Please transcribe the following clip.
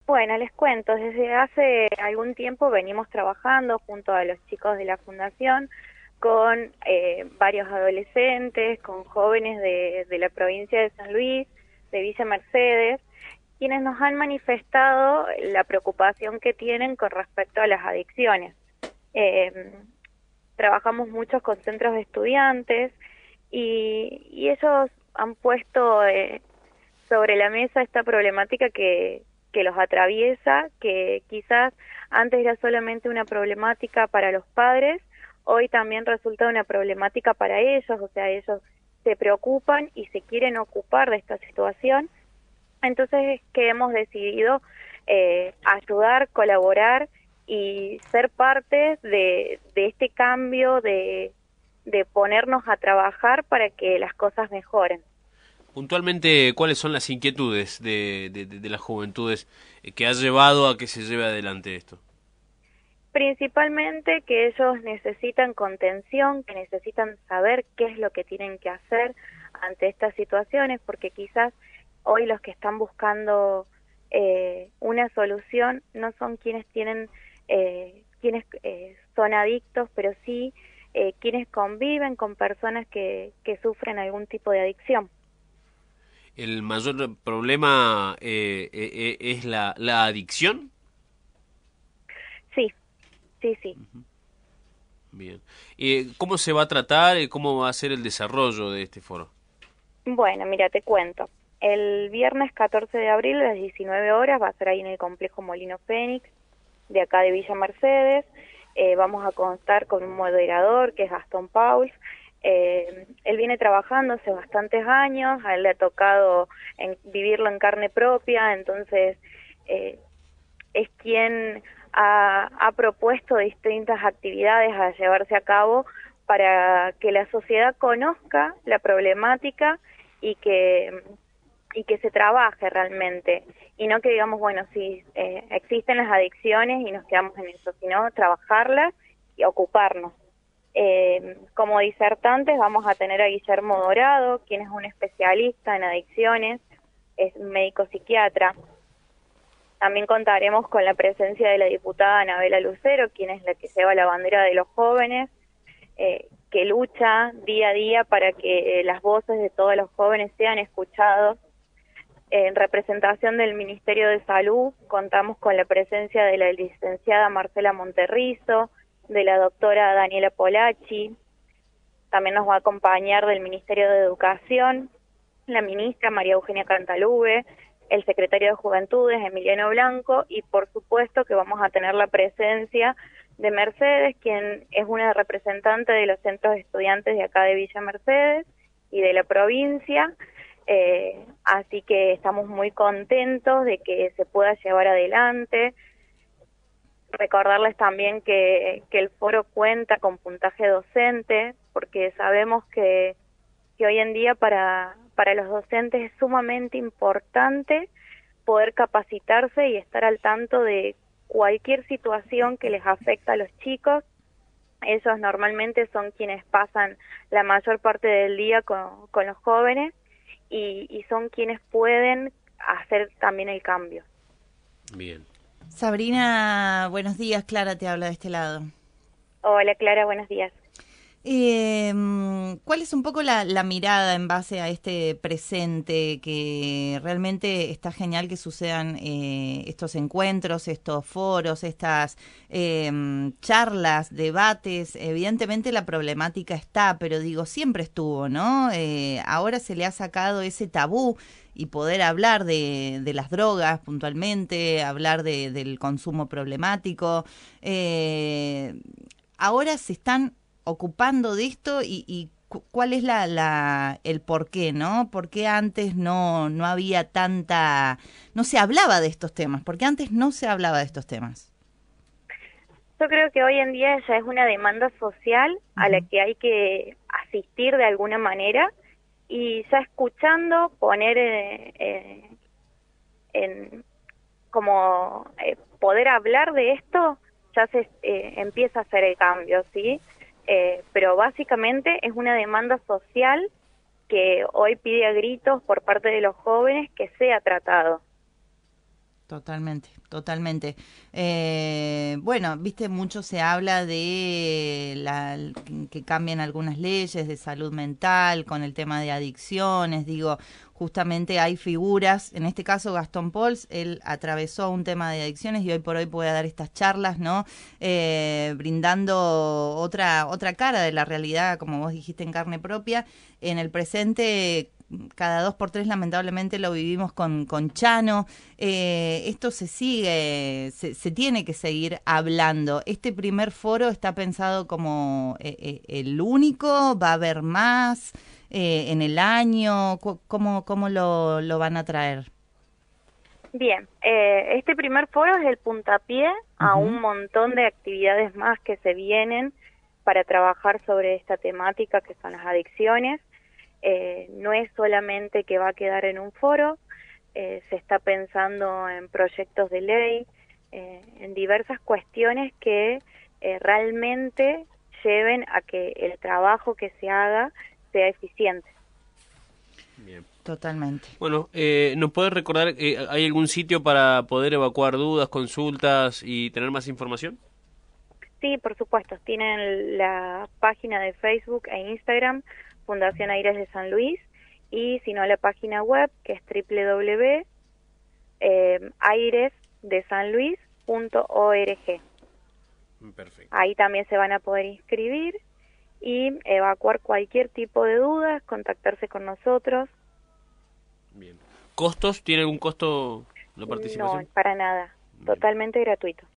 Bueno, les cuento, desde hace algún tiempo venimos trabajando junto a los chicos de la Fundación con varios adolescentes, con jóvenes de la provincia de San Luis, de Villa Mercedes, quienes nos han manifestado la preocupación que tienen con respecto a las adicciones. Trabajamos mucho con centros de estudiantes y ellos han puesto sobre la mesa esta problemática que los atraviesa, que quizás antes era solamente una problemática para los padres, hoy también resulta una problemática para ellos, o sea, ellos se preocupan y se quieren ocupar de esta situación. Entonces es que hemos decidido ayudar, colaborar y ser parte de este cambio, de ponernos a trabajar para que las cosas mejoren. Puntualmente, ¿cuáles son las inquietudes de las juventudes que ha llevado a que se lleve adelante esto? Principalmente que ellos necesitan contención, que necesitan saber qué es lo que tienen que hacer ante estas situaciones, porque quizás hoy los que están buscando una solución no son quienes tienen, quienes son adictos, pero sí quienes conviven con personas que sufren algún tipo de adicción. ¿El mayor problema es la adicción? Sí, sí, sí. Bien. ¿Cómo se va a tratar y cómo va a ser el desarrollo de este foro? Bueno, mira, te cuento. El viernes 14 de abril a las 19 horas va a ser ahí en el complejo Molino Fénix, de acá de Villa Mercedes. Vamos a contar con un moderador que es Gastón Pauls. Él viene trabajando hace bastantes años, a él le ha tocado vivirlo en carne propia, entonces es quien ha propuesto distintas actividades a llevarse a cabo para que la sociedad conozca la problemática y que se trabaje realmente, y no que digamos, bueno, sí, existen las adicciones y nos quedamos en eso, sino trabajarlas y ocuparnos. Como disertantes vamos a tener a Guillermo Dorado, quien es un especialista en adicciones, es médico psiquiatra. También contaremos con la presencia de la diputada Anabela Lucero, quien es la que lleva la bandera de los jóvenes, que lucha día a día para que las voces de todos los jóvenes sean escuchados. En representación del Ministerio de Salud contamos con la presencia de la licenciada Marcela Monterrizo, de la doctora Daniela Polacci. También nos va a acompañar del Ministerio de Educación la ministra María Eugenia Cantalube, el secretario de Juventudes Emiliano Blanco, y por supuesto que vamos a tener la presencia de Mercedes, quien es una representante de los centros de estudiantes de acá de Villa Mercedes y de la provincia. Así que estamos muy contentos de que se pueda llevar adelante. Recordarles también que el foro cuenta con puntaje docente, porque sabemos que hoy en día para los docentes es sumamente importante poder capacitarse y estar al tanto de cualquier situación que les afecta a los chicos. Ellos normalmente son quienes pasan la mayor parte del día con los jóvenes y son quienes pueden hacer también el cambio. Bien. Sabrina, buenos días. Clara te habla de este lado. Hola Clara, buenos días. ¿Cuál es un poco la mirada en base a este presente, que realmente está genial que sucedan estos encuentros, estos foros, estas charlas, debates? Evidentemente la problemática está, pero digo, siempre estuvo, ¿no? Ahora se le ha sacado ese tabú y poder hablar de las drogas puntualmente, hablar del consumo problemático. Ahora se están ocupando de esto y cuál es el por qué, ¿no? ¿Por qué antes no había no se hablaba de estos temas? ¿Por qué antes no se hablaba de estos temas? Yo creo que hoy en día ya es una demanda social a la que hay que asistir de alguna manera, y ya escuchando poner poder hablar de esto, ya se empieza a hacer el cambio, ¿sí? Pero básicamente es una demanda social que hoy pide a gritos por parte de los jóvenes que sea tratado. Totalmente, totalmente. Bueno, viste, mucho se habla de que cambien algunas leyes de salud mental con el tema de adicciones. Digo, justamente hay figuras, en este caso Gastón Pols, él atravesó un tema de adicciones y hoy por hoy puede dar estas charlas, ¿no? Brindando otra cara de la realidad, como vos dijiste, en carne propia. En el presente, cada 2 por 3 lamentablemente lo vivimos con Chano. Esto se sigue, se tiene que seguir hablando. Este primer foro está pensado como el único, va a haber más en el año. ¿Cómo lo van a traer? Bien, este primer foro es el puntapié a un montón de actividades más que se vienen para trabajar sobre esta temática que son las adicciones. No es solamente que va a quedar en un foro, se está pensando en proyectos de ley, en diversas cuestiones que realmente lleven a que el trabajo que se haga sea eficiente. Bien. Totalmente. Bueno, ¿nos puedes recordar, hay algún sitio para poder evacuar dudas, consultas y tener más información? Sí, por supuesto, tienen la página de Facebook e Instagram, Fundación Aires de San Luis, y si no la página web, que es www.airesdesanluis.org. Perfecto. Ahí también se van a poder inscribir y evacuar cualquier tipo de dudas, contactarse con nosotros. Bien. ¿Costos? ¿Tiene algún costo la participación? No, para nada, Bien. totalmente gratuito.